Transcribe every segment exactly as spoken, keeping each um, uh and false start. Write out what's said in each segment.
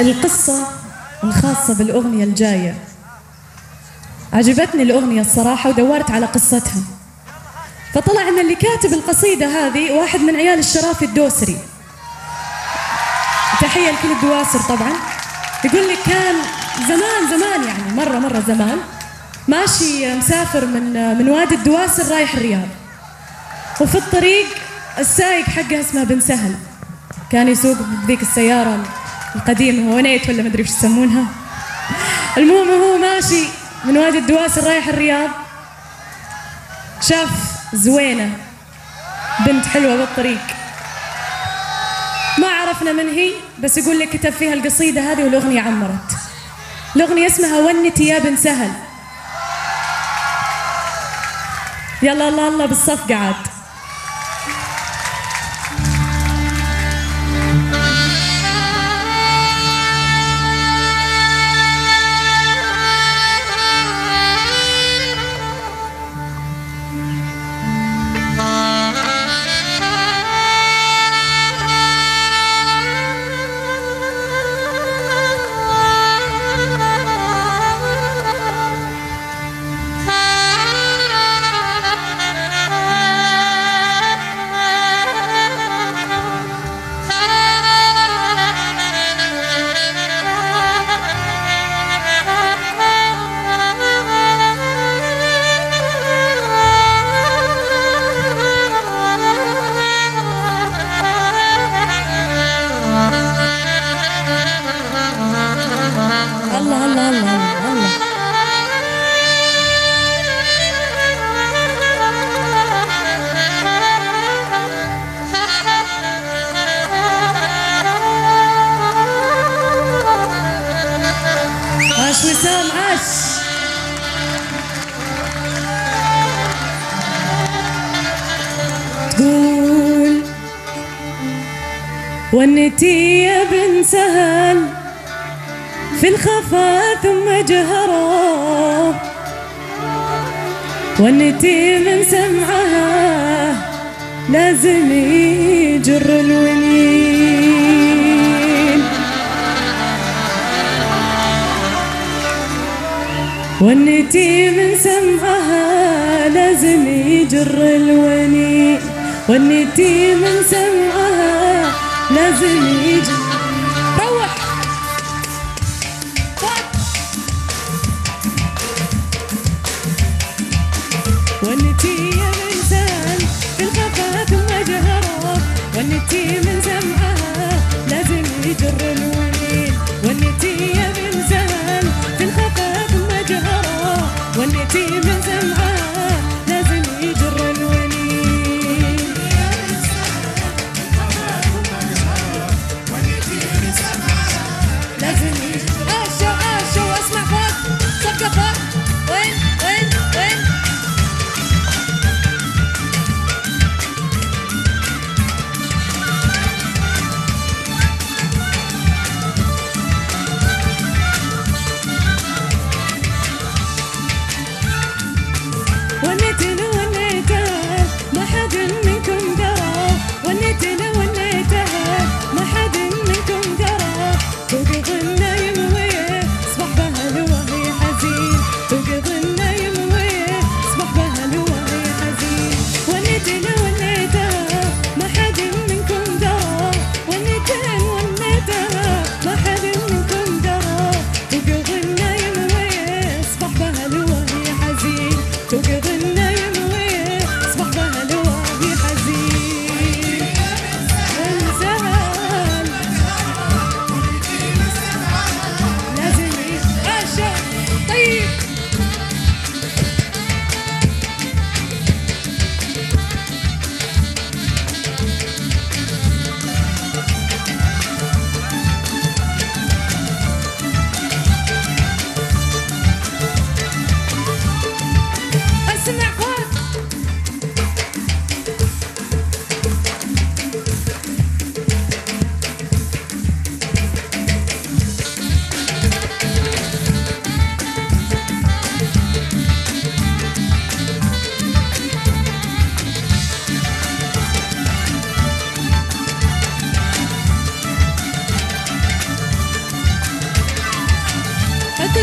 القصة الخاصة بالأغنية الجاية عجبتني الأغنية الصراحة ودورت على قصتها، فطلع أن اللي كاتب القصيدة هذه واحد من عيال الشرافي الدوسري. تحية لكل الدواسر طبعا. يقول لك كان زمان زمان يعني مرة مرة زمان ماشي مسافر من من وادي الدواسر رايح الرياض، وفي الطريق السايق حقه اسمه بن سهل، كان يسوق بذيك السيارة القديمة ونيت ولا مدري وش يسمونها. المهم هو ماشي من وادي الدواسر رايح الرياض، شاف زوينة بنت حلوة بالطريق، ما عرفنا من هي، بس يقول لك كتب فيها القصيدة هذه والأغنية عمرت. الأغنية اسمها ونتي يا بن سهل. يلا الله الله بالصف قعد. وسام عاش. تقول ونتي يا بن سهل في الخفا ثم جهرا، ونتي من سمعها لازم يجر الونين، ونتي من سمعها لازم يجر الونين، ونتي من سمعها لازم يجر. روح ونتي يا من سهل في الخفا ثم جهرا، ونتي من سمعها لازم يجر الونين، ونتي يا من سهل في الخفا ثم جهرا، ونتي من سمعها لازم يجر الونين.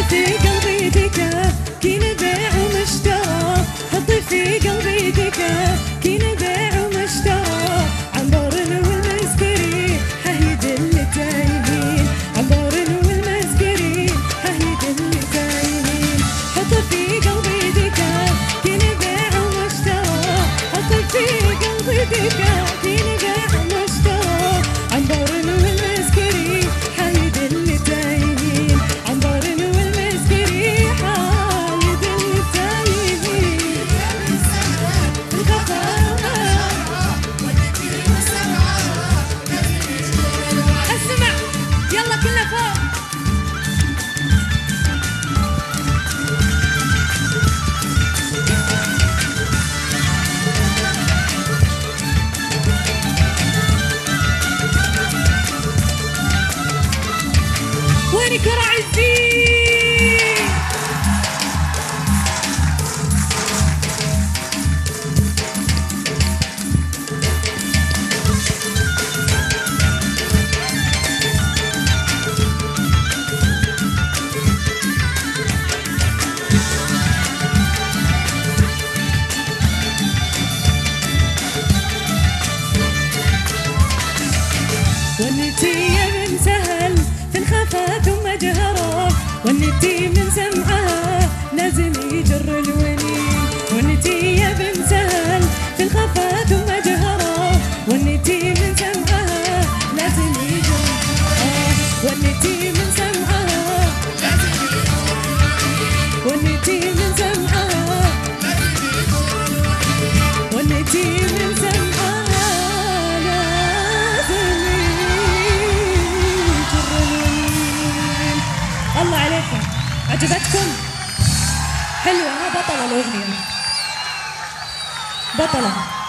في قلبي دكا كين بيع ومشترى حطي في قلبي دكا كين بيع ومشترى عنبر والمسكري هيد اللي تايهين عنبر والمسكري هيد اللي تايهين حطي في قلبي دكا كين بيع ومشترى حطي في قلبي دكا كين بيع ومشترى عنبر والمسكري هيد اللي تايهين عنبر والمسكري هيد اللي تايهين اسمع يلا كلنا فوق وينك يا رعزي والنتي من سهل في الخفا ثم جهره والنتي من سمعها لازم يجر الونين والنتي من سهل في الخفا ثم جهره والنتي من سمعها لازم يجر آه والنتي من سمعها لازم يجر والنتي من سمعها والنتي من سمعها الله عليكم عجبتكم؟ حلوة ها بطلة الأغنية بطلة